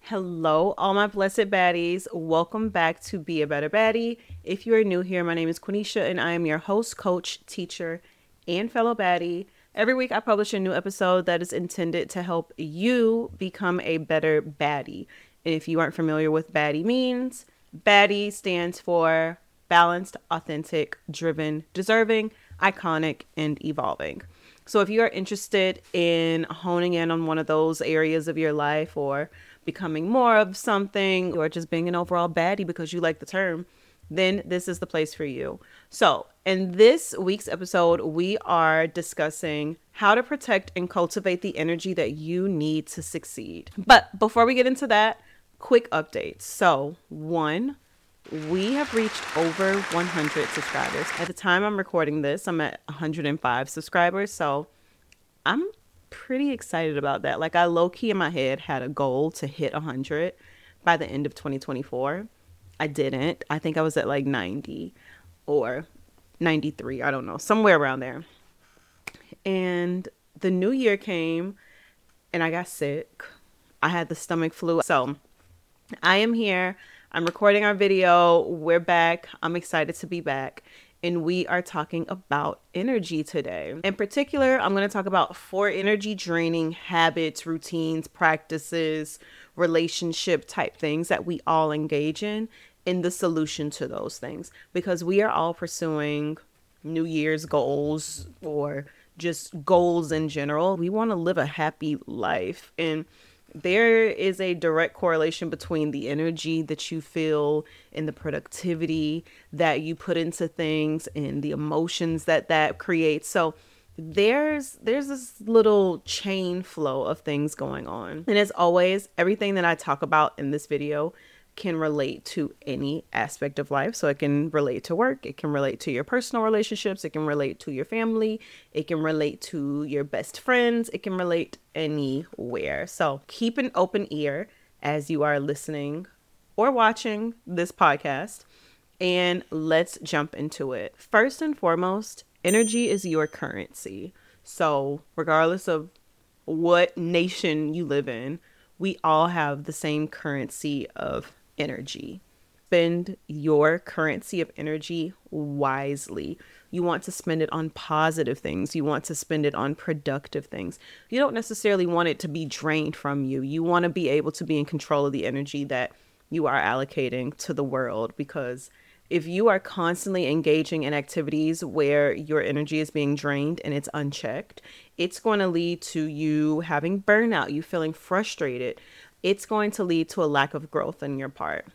Hello, all my blessed baddies. Welcome back to Be a Better Baddie. If you are new here, my name is Quenisha and I am your host, coach, teacher, and fellow baddie. Every week I publish a new episode that is intended to help you become a better baddie. And if you aren't familiar with baddie means, baddie stands for balanced, authentic, driven, deserving, iconic, and evolving. So if you are interested in honing in on one of those areas of your life or becoming more of something or just being an overall baddie because you like the term, then this is the place for you. So in this week's episode, we are discussing how to protect and cultivate the energy that you need to succeed. But before we get into that, quick updates. So one, we have reached over 100 subscribers. At the time I'm recording this, I'm at 105 subscribers. So I'm pretty excited about that. Like, I low key in my head had a goal to hit 100 by the end of 2024. I didn't. I think I was at like 90 or 93. I don't know, somewhere around there. And the new year came and I got sick. I had the stomach flu. So I am here. I'm recording our video. We're back. I'm excited to be back. And we are talking about energy today. In particular, I'm going to talk about 4 energy draining habits, routines, practices, relationship type things that we all engage in the solution to those things. Because we are all pursuing New Year's goals or just goals in general. We want to live a happy life. And there is a direct correlation between the energy that you feel and the productivity that you put into things and the emotions that creates. So there's this little chain flow of things going on. And as always, everything that I talk about in this video can relate to any aspect of life. So it can relate to work, it can relate to your personal relationships, it can relate to your family, it can relate to your best friends, it can relate anywhere. So keep an open ear as you are listening or watching this podcast, and let's jump into it. First and foremost, energy is your currency. So regardless of what nation you live in, we all have the same currency of energy. Spend your currency of energy wisely. You want to spend it on positive things. You want to spend it on productive things. You don't necessarily want it to be drained from you. You want to be able to be in control of the energy that you are allocating to the world, because if you are constantly engaging in activities where your energy is being drained and it's unchecked, it's going to lead to you having burnout, you feeling frustrated. It's going to lead to a lack of growth on your part.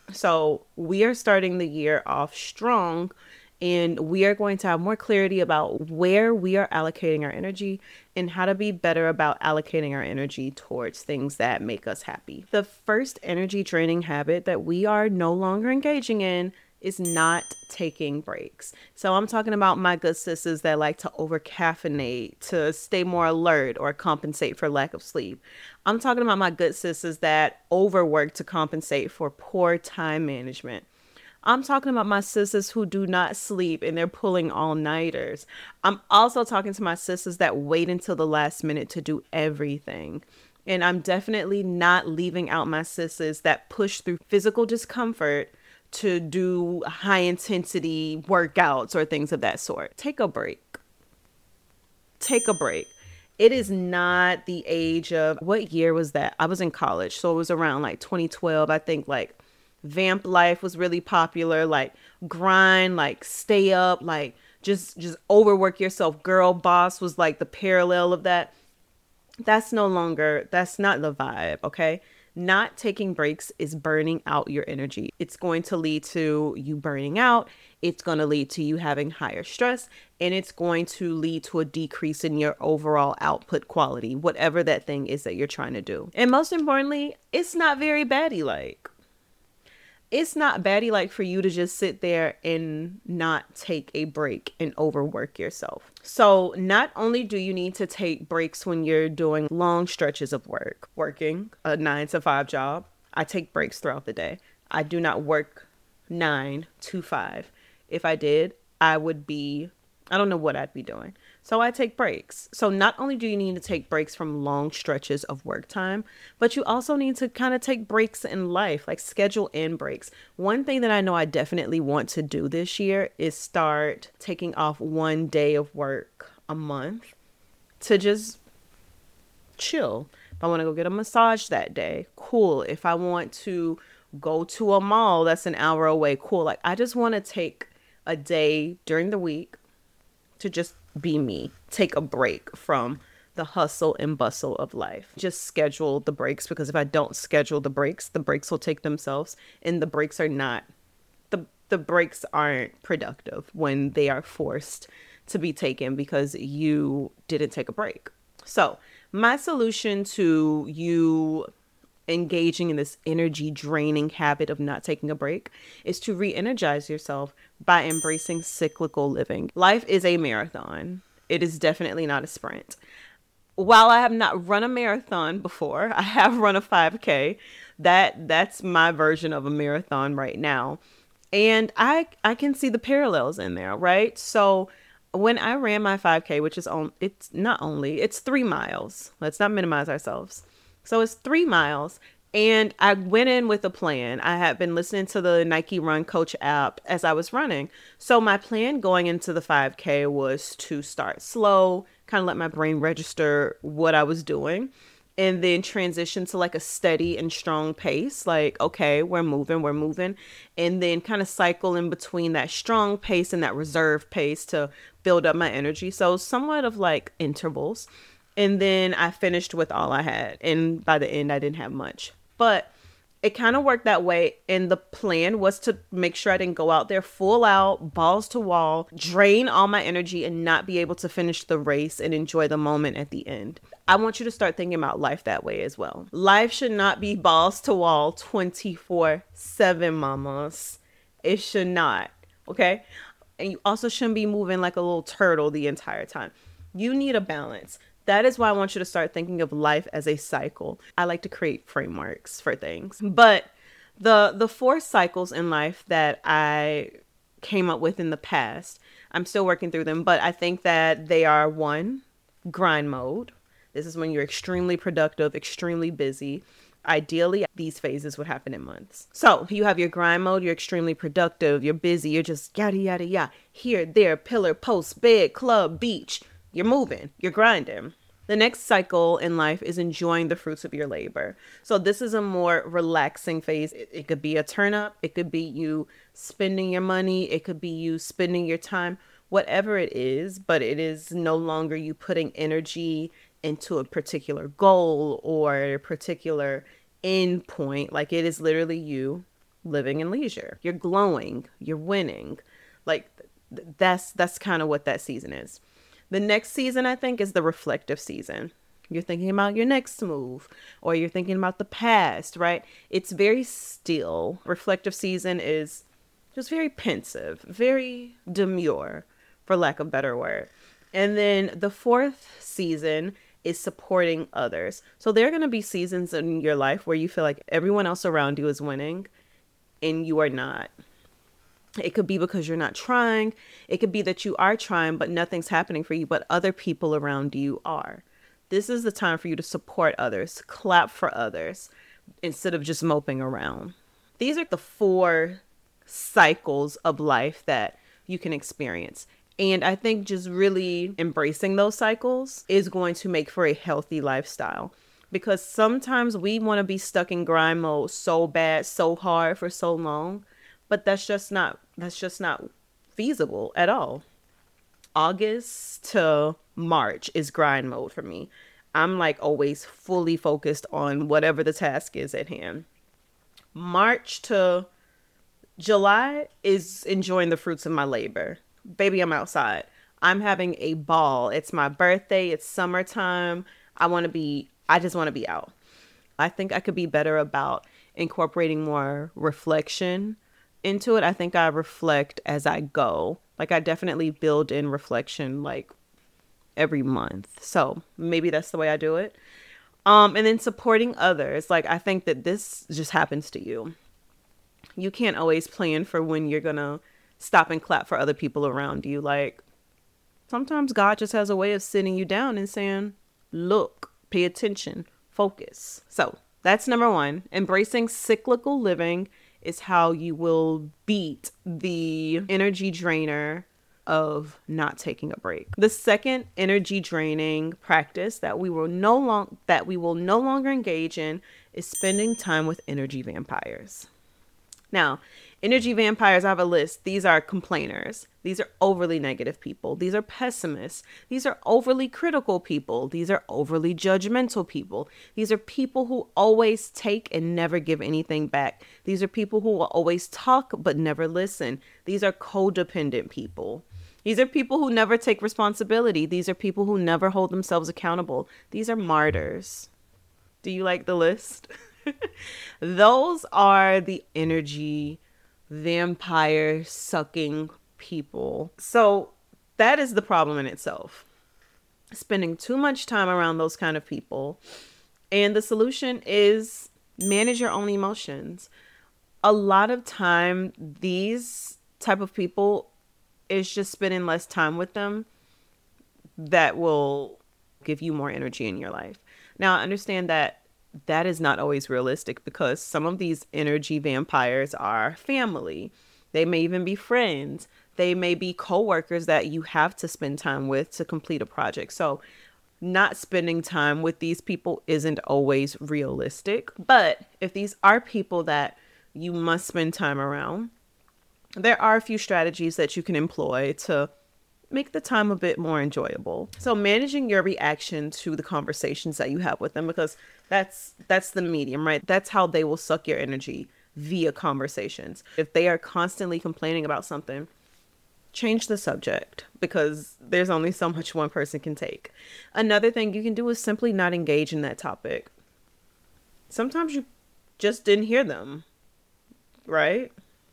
So we are starting the year off strong, and we are going to have more clarity about where we are allocating our energy and how to be better about allocating our energy towards things that make us happy. The first energy draining habit that we are no longer engaging in is not taking breaks. So I'm talking about my good sisters that like to over caffeinate to stay more alert or compensate for lack of sleep. I'm talking about my good sisters that overwork to compensate for poor time management. I'm talking about my sisters who do not sleep and they're pulling all-nighters. I'm also talking to my sisters that wait until the last minute to do everything. And I'm definitely not leaving out my sisters that push through physical discomfort to do high intensity workouts or things of that sort. Take a break. Take a break. It is not the age of, what year was that? I was in college. So it was around like 2012. I think like vamp life was really popular, like grind, like stay up, like just overwork yourself. Girl boss was like the parallel of that. That's no longer, that's not the vibe, okay? Not taking breaks is burning out your energy. It's going to lead to you burning out. It's going to lead to you having higher stress, and it's going to lead to a decrease in your overall output quality, whatever that thing is that you're trying to do. And most importantly, it's not very baddie like. It's not baddie like for you to just sit there and not take a break and overwork yourself. So not only do you need to take breaks when you're doing long stretches of work, working a 9 to 5 job, I take breaks throughout the day. I do not work 9 to 5. If I did, I don't know what I'd be doing. So I take breaks. So not only do you need to take breaks from long stretches of work time, but you also need to kind of take breaks in life, like schedule in breaks. One thing that I know I definitely want to do this year is start taking off one day of work a month to just chill. If I want to go get a massage that day, cool. If I want to go to a mall that's an hour away, cool. Like I just want to take a day during the week to just be me, take a break from the hustle and bustle of life. Just schedule the breaks, because if I don't schedule the breaks will take themselves, and the breaks aren't productive when they are forced to be taken because you didn't take a break. So, my solution to you engaging in this energy draining habit of not taking a break is to re-energize yourself by embracing cyclical living. Life is a marathon. It is definitely not a sprint. While I have not run a marathon before, I have run a 5K. That's my version of a marathon right now. And I can see the parallels in there, right? So when I ran my 5K, which is it's 3 miles. Let's not minimize ourselves. So it's 3 miles. And I went in with a plan. I had been listening to the Nike Run Coach app as I was running. So my plan going into the 5K was to start slow, kind of let my brain register what I was doing, and then transition to like a steady and strong pace. Like, okay, we're moving. And then kind of cycle in between that strong pace and that reserve pace to build up my energy. So somewhat of like intervals. And then I finished with all I had. And by the end, I didn't have much. But it kind of worked that way. And the plan was to make sure I didn't go out there full out, balls to wall, drain all my energy and not be able to finish the race and enjoy the moment at the end. I want you to start thinking about life that way as well. Life should not be balls to wall 24/7, mamas. It should not. Okay. And you also shouldn't be moving like a little turtle the entire time. You need a balance. That is why I want you to start thinking of life as a cycle. I like to create frameworks for things. But the 4 cycles in life that I came up with in the past, I'm still working through them, but I think that they are: 1, grind mode. This is when you're extremely productive, extremely busy. Ideally, these phases would happen in months. So you have your grind mode, you're extremely productive, you're busy, you're just yada, yada, yada. Here, there, pillar, post, bed, club, beach. You're moving, you're grinding. The next cycle in life is enjoying the fruits of your labor. So this is a more relaxing phase. It could be a turn up. It could be you spending your money. It could be you spending your time, whatever it is, but it is no longer you putting energy into a particular goal or a particular end point. Like, it is literally you living in leisure. You're glowing, you're winning. Like that's kind of what that season is. The next season, I think, is the reflective season. You're thinking about your next move, or you're thinking about the past, right? It's very still. Reflective season is just very pensive, very demure, for lack of a better word. And then the 4th season is supporting others. So there are going to be seasons in your life where you feel like everyone else around you is winning and you are not. It could be because you're not trying. It could be that you are trying, but nothing's happening for you, but other people around you are. This is the time for you to support others, clap for others, instead of just moping around. These are the 4 cycles of life that you can experience. And I think just really embracing those cycles is going to make for a healthy lifestyle. Because sometimes we want to be stuck in grind mode so bad, so hard for so long. But that's just not feasible at all. August to March is grind mode for me. I'm like always fully focused on whatever the task is at hand. March to July is enjoying the fruits of my labor. Baby, I'm outside. I'm having a ball. It's my birthday. It's summertime. I just want to be out. I think I could be better about incorporating more reflection into it. I think I reflect as I go. Like, I definitely build in reflection like every month. So maybe that's the way I do it. And then supporting others. Like, I think that this just happens to you. You can't always plan for when you're going to stop and clap for other people around you. Like, Sometimes God just has a way of sitting you down and saying, look, pay attention, focus. So that's number one. Embracing cyclical living is how you will beat the energy drainer of not taking a break. The second energy draining practice that we will no longer engage in is spending time with energy vampires. Now, energy vampires, I have a list. These are complainers. These are overly negative people. These are pessimists. These are overly critical people. These are overly judgmental people. These are people who always take and never give anything back. These are people who will always talk but never listen. These are codependent people. These are people who never take responsibility. These are people who never hold themselves accountable. These are martyrs. Do you like the list? Those are the energy vampire sucking people. So that is the problem in itself. Spending too much time around those kind of people. And the solution is manage your own emotions. A lot of time, these type of people is just spending less time with them that will give you more energy in your life. Now, I understand that is not always realistic because some of these energy vampires are family. They may even be friends. They may be coworkers that you have to spend time with to complete a project. So not spending time with these people isn't always realistic. But if these are people that you must spend time around, there are a few strategies that you can employ to make the time a bit more enjoyable. So managing your reaction to the conversations that you have with them, because that's the medium, right? That's how they will suck your energy, via conversations. If they are constantly complaining about something, change the subject, because there's only so much one person can take. Another thing you can do is simply not engage in that topic. Sometimes you just didn't hear them, right?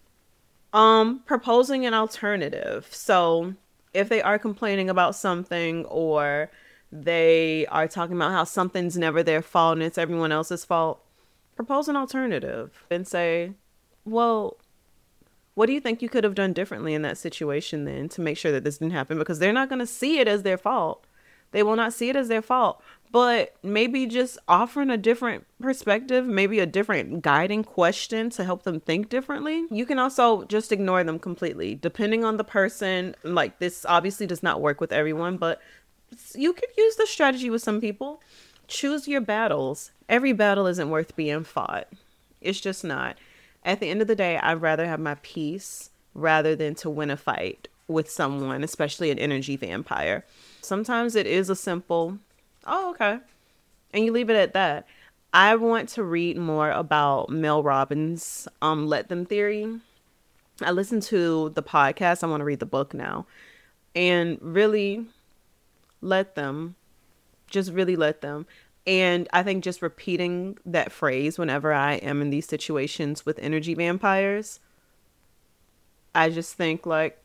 Proposing an alternative. So if they are complaining about something, or they are talking about how something's never their fault and it's everyone else's fault, propose an alternative and say, well, what do you think you could have done differently in that situation then to make sure that this didn't happen? Because they're not going to see it as their fault. They will not see it as their fault. But maybe just offering a different perspective, maybe a different guiding question to help them think differently. You can also just ignore them completely, depending on the person. Like, this obviously does not work with everyone, but you could use the strategy with some people. Choose your battles. Every battle isn't worth being fought. It's just not. At the end of the day, I'd rather have my peace rather than to win a fight with someone, especially an energy vampire. Sometimes it is a simple, oh, okay, and you leave it at that. I want to read more about Mel Robbins' Let Them theory. I listened to the podcast. I want to read the book now. And really let them. Just really let them. And I think just repeating that phrase whenever I am in these situations with energy vampires, I just think like,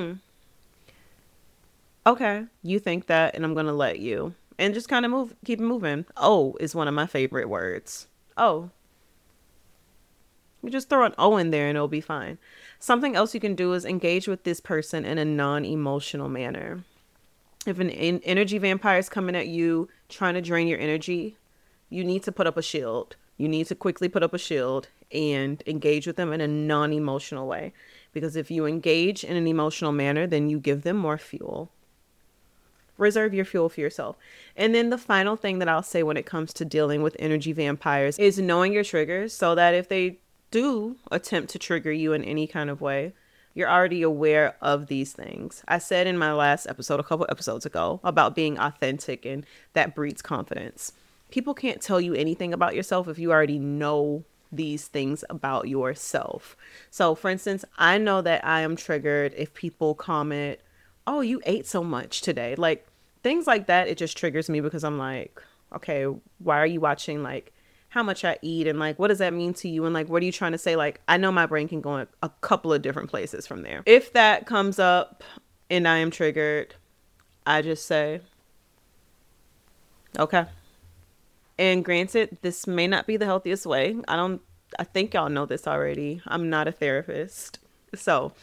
okay, you think that, and I'm going to let you. And just kind of keep moving. Oh is one of my favorite words. Oh. You just throw an O in there and it'll be fine. Something else you can do is engage with this person in a non-emotional manner. If an energy vampire is coming at you, trying to drain your energy, you need to put up a shield. You need to quickly put up a shield and engage with them in a non-emotional way. Because if you engage in an emotional manner, then you give them more fuel. Reserve your fuel for yourself. And then the final thing that I'll say when it comes to dealing with energy vampires is knowing your triggers, so that if they do attempt to trigger you in any kind of way, you're already aware of these things. I said in my last episode, a couple episodes ago, about being authentic, and that breeds confidence. People can't tell you anything about yourself if you already know these things about yourself. So for instance, I know that I am triggered if people comment, oh, you ate so much today. Like things like that, it just triggers me, because I'm like, okay, why are you watching like how much I eat, and like what does that mean to you, and like what are you trying to say? Like I know my brain can go in a couple of different places from there. If that comes up and I am triggered, I just say, okay. And granted, this may not be the healthiest way. I think y'all know this already. I'm not a therapist. So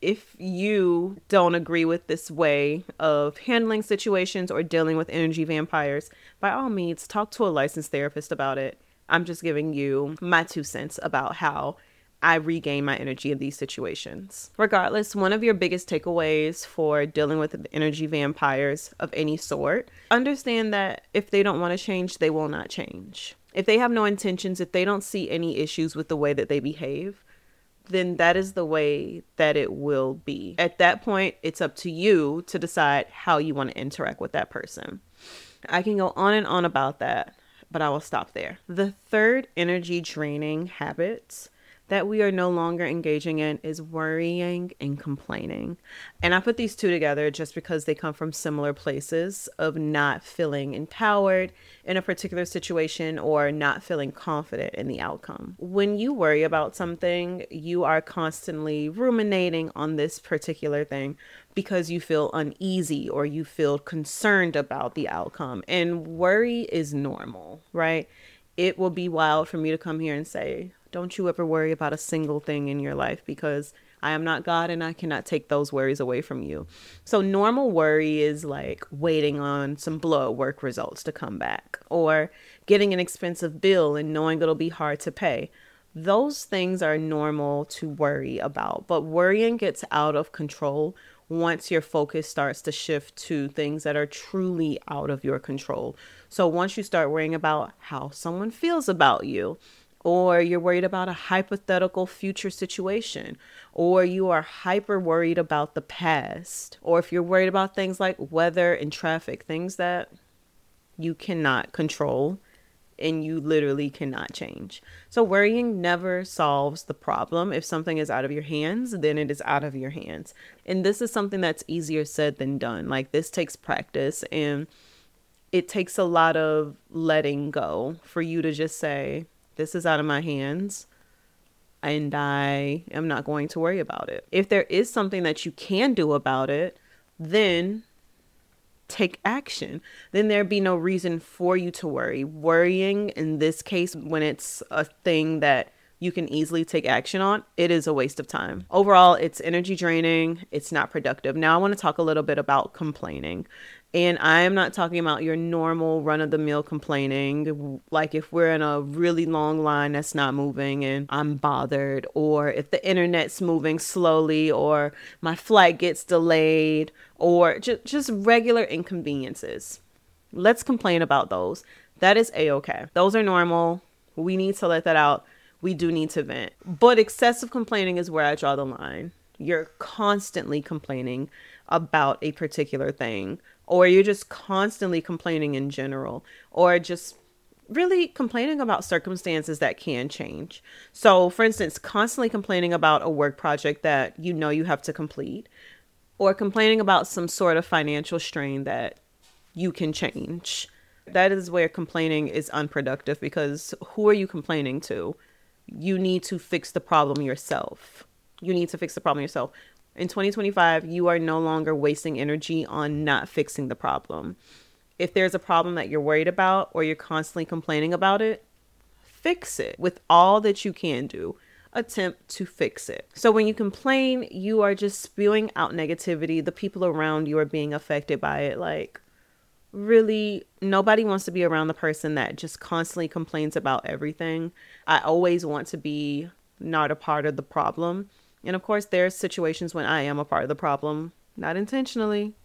if you don't agree with this way of handling situations or dealing with energy vampires, by all means, talk to a licensed therapist about it. I'm just giving you my 2 cents about how I regain my energy in these situations. Regardless, one of your biggest takeaways for dealing with energy vampires of any sort, understand that if they don't want to change, they will not change. If they have no intentions, if they don't see any issues with the way that they behave, then that is the way that it will be. At that point, it's up to you to decide how you want to interact with that person. I can go on and on about that, but I will stop there. The third energy draining habit that we are no longer engaging in is worrying and complaining. And I put these two together just because they come from similar places of not feeling empowered in a particular situation or not feeling confident in the outcome. When you worry about something, you are constantly ruminating on this particular thing because you feel uneasy or you feel concerned about the outcome. And worry is normal, right? It will be wild for me to come here and say, don't you ever worry about a single thing in your life, because I am not God and I cannot take those worries away from you. So normal worry is like waiting on some blood work results to come back, or getting an expensive bill and knowing it'll be hard to pay. Those things are normal to worry about, but worrying gets out of control once your focus starts to shift to things that are truly out of your control. So once you start worrying about how someone feels about you, or you're worried about a hypothetical future situation, or you are hyper worried about the past, or if you're worried about things like weather and traffic, things that you cannot control and you literally cannot change. So worrying never solves the problem. If something is out of your hands, then it is out of your hands. And this is something that's easier said than done. Like, this takes practice, and it takes a lot of letting go for you to just say, this is out of my hands and I am not going to worry about it. If there is something that you can do about it, then take action. Then there'd be no reason for you to worry. Worrying in this case, when it's a thing that you can easily take action on, it is a waste of time. Overall, it's energy draining. It's not productive. Now I want to talk a little bit about complaining. And I am not talking about your normal run-of-the-mill complaining, like if we're in a really long line that's not moving and I'm bothered, or if the internet's moving slowly, or my flight gets delayed, or just regular inconveniences. Let's complain about those. That is a-okay. Those are normal. We need to let that out. We do need to vent. But excessive complaining is where I draw the line. You're constantly complaining about a particular thing, or you're just constantly complaining in general, or just really complaining about circumstances that can change. So for instance, constantly complaining about a work project that you know you have to complete, or complaining about some sort of financial strain that you can change. That is where complaining is unproductive, because who are you complaining to? You need to fix the problem yourself. You need to fix the problem yourself. In 2025, you are no longer wasting energy on not fixing the problem. If there's a problem that you're worried about or you're constantly complaining about it, fix it with all that you can do. Attempt to fix it. So when you complain, you are just spewing out negativity. The people around you are being affected by it. Like, really, nobody wants to be around the person that just constantly complains about everything. I always want to be not a part of the problem. And of course, there's situations when I am a part of the problem, not intentionally,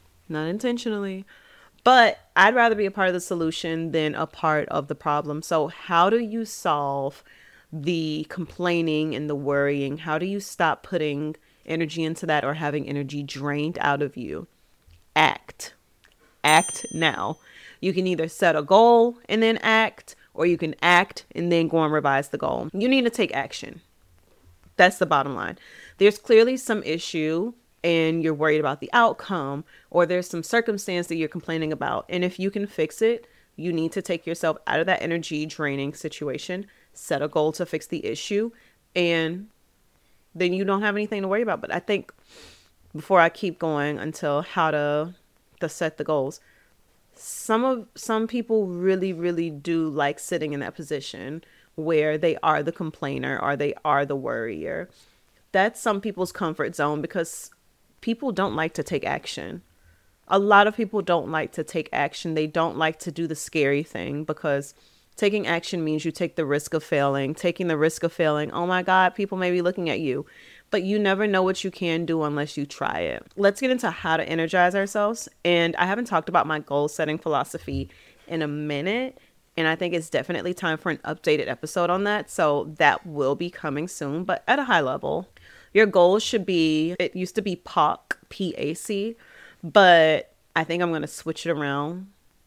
but I'd rather be a part of the solution than a part of the problem. So how do you solve the complaining and the worrying? How do you stop putting energy into that or having energy drained out of you? Act now. You can either set a goal and then act, or you can act and then go and revise the goal. You need to take action. That's the bottom line. There's clearly some issue and you're worried about the outcome, or there's some circumstance that you're complaining about. And if you can fix it, you need to take yourself out of that energy draining situation, set a goal to fix the issue, and then you don't have anything to worry about. But I think before I keep going until how to set the goals, some people really do like sitting in that position where they are the complainer or they are the worrier. That's some people's comfort zone because people don't like to take action. A lot of people don't like to take action. They don't like to do the scary thing because taking action means you take the risk of failing. Taking the risk of failing, oh my God, people may be looking at you. But you never know what you can do unless you try it. Let's get into how to energize ourselves. And I haven't talked about my goal setting philosophy in a minute. And I think it's definitely time for an updated episode on that. So that will be coming soon, but at a high level. Your goal should be, it used to be PAC, PAC, but I think I'm going to switch it around.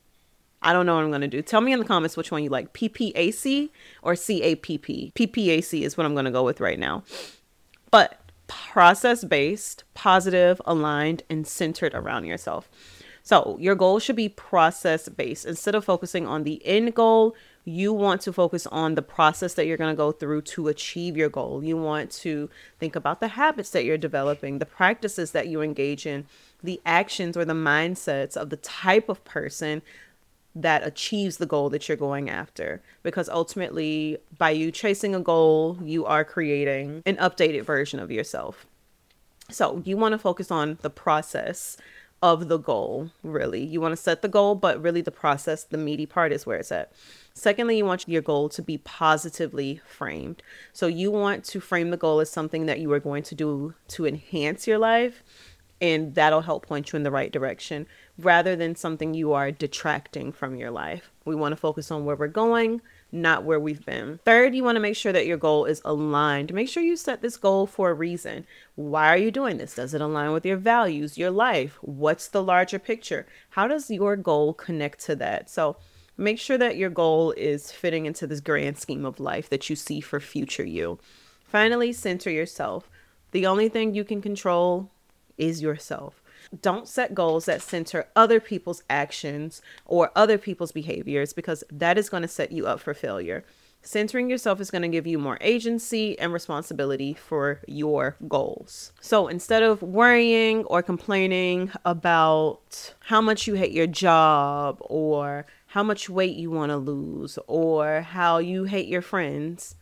I don't know what I'm going to do. Tell me in the comments which one you like, PPAC or CAPP. PPAC is what I'm going to go with right now. But process-based, positive, aligned, and centered around yourself. So your goal should be process-based. Instead of focusing on the end goal, you want to focus on the process that you're going to go through to achieve your goal. You want to think about the habits that you're developing, the practices that you engage in, the actions or the mindsets of the type of person that achieves the goal that you're going after. Because ultimately, by you chasing a goal, you are creating an updated version of yourself. So you want to focus on the process of the goal, really. You want to set the goal, but really the process, the meaty part is where it's at. Secondly, you want your goal to be positively framed. So you want to frame the goal as something that you are going to do to enhance your life, and that'll help point you in the right direction rather than something you are detracting from your life. We want to focus on where we're going, not where we've been. Third, you want to make sure that your goal is aligned. Make sure you set this goal for a reason. Why are you doing this? Does it align with your values, your life? What's the larger picture? How does your goal connect to that? So make sure that your goal is fitting into this grand scheme of life that you see for future you. Finally, center yourself. The only thing you can control is yourself. Don't set goals that center other people's actions or other people's behaviors because that is going to set you up for failure. Centering yourself is going to give you more agency and responsibility for your goals. So instead of worrying or complaining about how much you hate your job or how much weight you want to lose or how you hate your friends,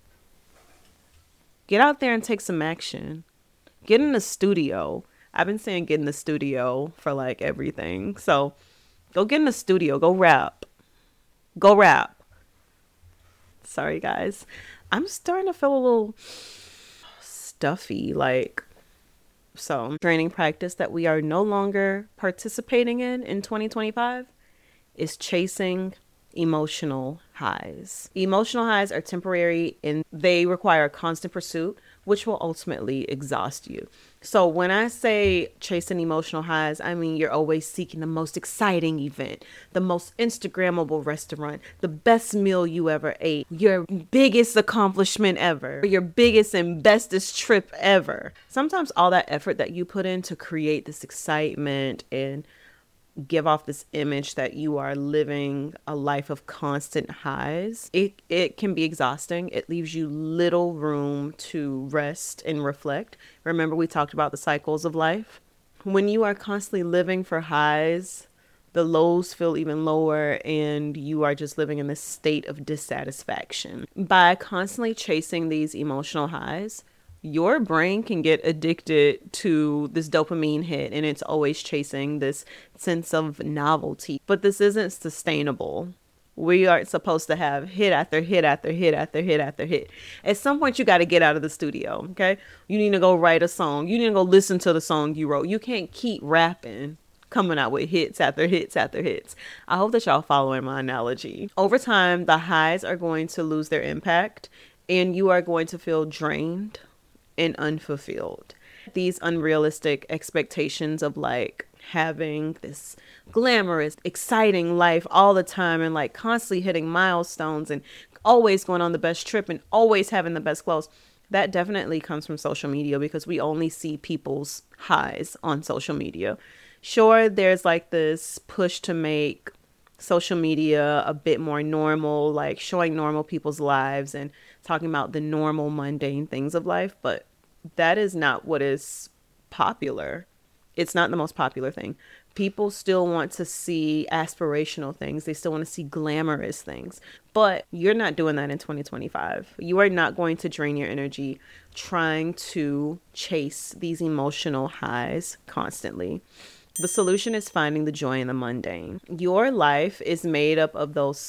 get out there and take some action. Get in the studio. I've been saying get in the studio for like everything. So go get in the studio. Go rap. Go rap. Sorry, guys. I'm starting to feel a little stuffy. So training practice that we are no longer participating in 2025 is chasing emotional highs. Emotional highs are temporary and they require constant pursuit, which will ultimately exhaust you. So when I say chasing emotional highs, I mean you're always seeking the most exciting event, the most Instagrammable restaurant, the best meal you ever ate, your biggest accomplishment ever, your biggest and bestest trip ever. Sometimes all that effort that you put in to create this excitement and give off this image that you are living a life of constant highs, it can be exhausting. It leaves you little room to rest and reflect. Remember, we talked about the cycles of life. When you are constantly living for highs, the lows feel even lower and you are just living in this state of dissatisfaction. By constantly chasing these emotional highs, your brain can get addicted to this dopamine hit and it's always chasing this sense of novelty. But this isn't sustainable. We are supposed to have hit after hit after hit after hit after hit. At some point, you got to get out of the studio, okay? You need to go write a song. You need to go listen to the song you wrote. You can't keep rapping, coming out with hits after hits after hits. I hope that y'all following my analogy. Over time, the highs are going to lose their impact and you are going to feel drained and unfulfilled. These unrealistic expectations of like having this glamorous, exciting life all the time and like constantly hitting milestones and always going on the best trip and always having the best clothes. That definitely comes from social media because we only see people's highs on social media. Sure, there's like this push to make social media a bit more normal, like showing normal people's lives and talking about the normal mundane things of life, but that is not what is popular. It's not the most popular thing. People still want to see aspirational things. They still want to see glamorous things. But you're not doing that in 2025. You are not going to drain your energy trying to chase these emotional highs constantly. The solution is finding the joy in the mundane. Your life is made up of those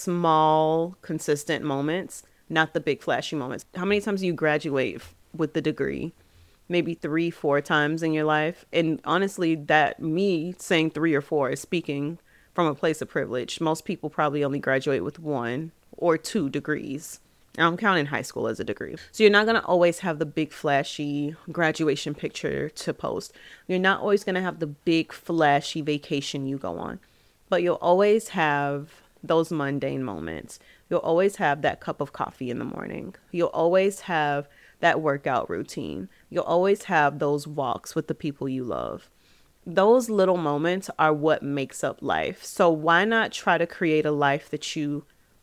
small, consistent moments, not the big, flashy moments. How many times do you graduate with the degree? Maybe 3, 4 times in your life. And honestly, that me saying 3 or 4 is speaking from a place of privilege. Most people probably only graduate with 1 or 2 degrees. I'm counting high school as a degree. So you're not going to always have the big flashy graduation picture to post. You're not always going to have the big flashy vacation you go on. But you'll always have those mundane moments. You'll always have that cup of coffee in the morning. You'll always have that workout routine. You'll always have those walks with the people you love. Those little moments are what makes up life. So why not try to create a life that you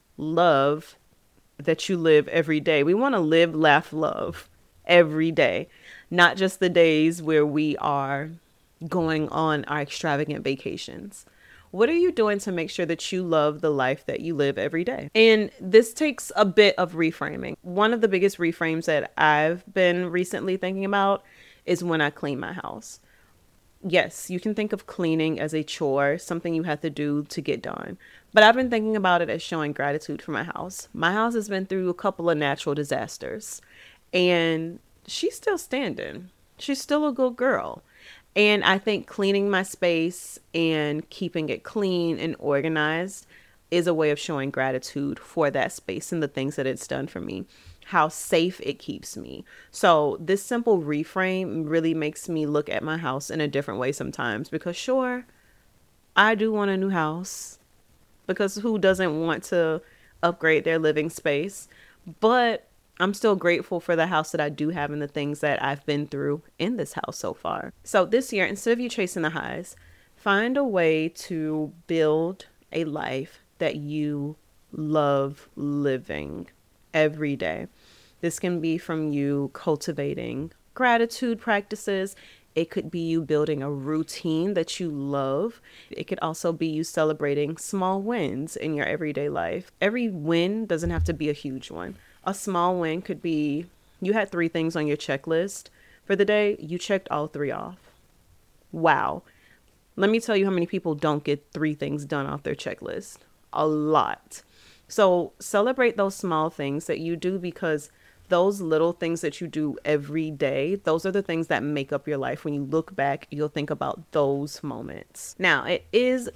love, that you live every day? We want to live, laugh, love every day, not just the days where we are going on our extravagant vacations. What are you doing to make sure that you love the life that you live every day? And this takes a bit of reframing. One of the biggest reframes that I've been recently thinking about is when I clean my house. Yes, you can think of cleaning as a chore, something you have to do to get done. But I've been thinking about it as showing gratitude for my house. My house has been through a couple of natural disasters, and she's still standing. She's still a good girl. And I think cleaning my space and keeping it clean and organized is a way of showing gratitude for that space and the things that it's done for me, how safe it keeps me. So this simple reframe really makes me look at my house in a different way sometimes, because sure, I do want a new house, because who doesn't want to upgrade their living space? But I'm still grateful for the house that I do have and the things that I've been through in this house so far. So this year, instead of you chasing the highs, find a way to build a life that you love living every day. This can be from you cultivating gratitude practices. It could be you building a routine that you love. It could also be you celebrating small wins in your everyday life. Every win doesn't have to be a huge one. A small win could be you had 3 things on your checklist for the day. You checked all 3 off. Wow. Let me tell you how many people don't get 3 things done off their checklist. A lot. So celebrate those small things that you do, because those little things that you do every day, those are the things that make up your life. When you look back, you'll think about those moments. Now, it is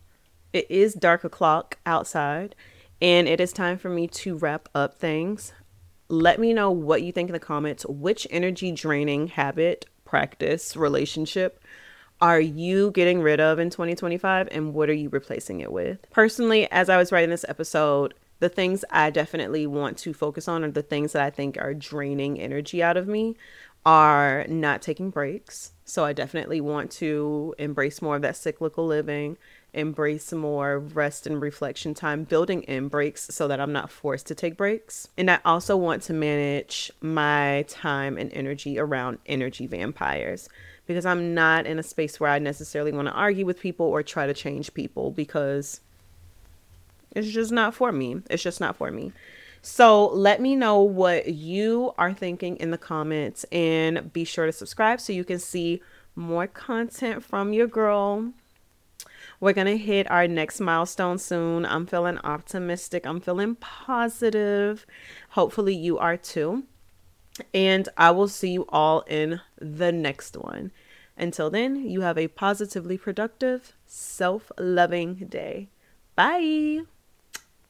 dark o'clock outside, and it is time for me to wrap up things. Let me know what you think in the comments. Which energy draining habit, practice, relationship are you getting rid of in 2025, and what are you replacing it with? Personally, as I was writing this episode, the things I definitely want to focus on, or the things that I think are draining energy out of me, are not taking breaks. So I definitely want to embrace more of that cyclical living, embrace more rest and reflection time, building in breaks so that I'm not forced to take breaks. And I also want to manage my time and energy around energy vampires, because I'm not in a space where I necessarily want to argue with people or try to change people, because it's just not for me. It's just not for me. So let me know what you are thinking in the comments, and be sure to subscribe so you can see more content from your girl. We're going to hit our next milestone soon. I'm feeling optimistic. I'm feeling positive. Hopefully you are too. And I will see you all in the next one. Until then, you have a positively productive, self-loving day. Bye.